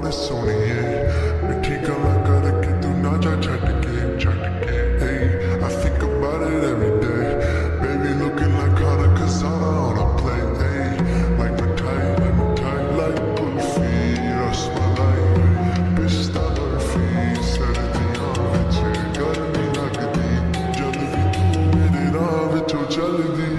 ਵੇ ਸੋਹਣੀਏ ਮਿੱਠੀ ਗੱਲਾਂ ਕਰਕੇ ਤੂੰ ਨਾ ਜਾ ਛੱਡ ਕੇ hey I think about it every day baby looking like Hana Kazana on a plate hey like mithai like kulfi rasmalai pista barfi sardiyan vich garmi lagdi jad vi tu mere raah vichon chaldi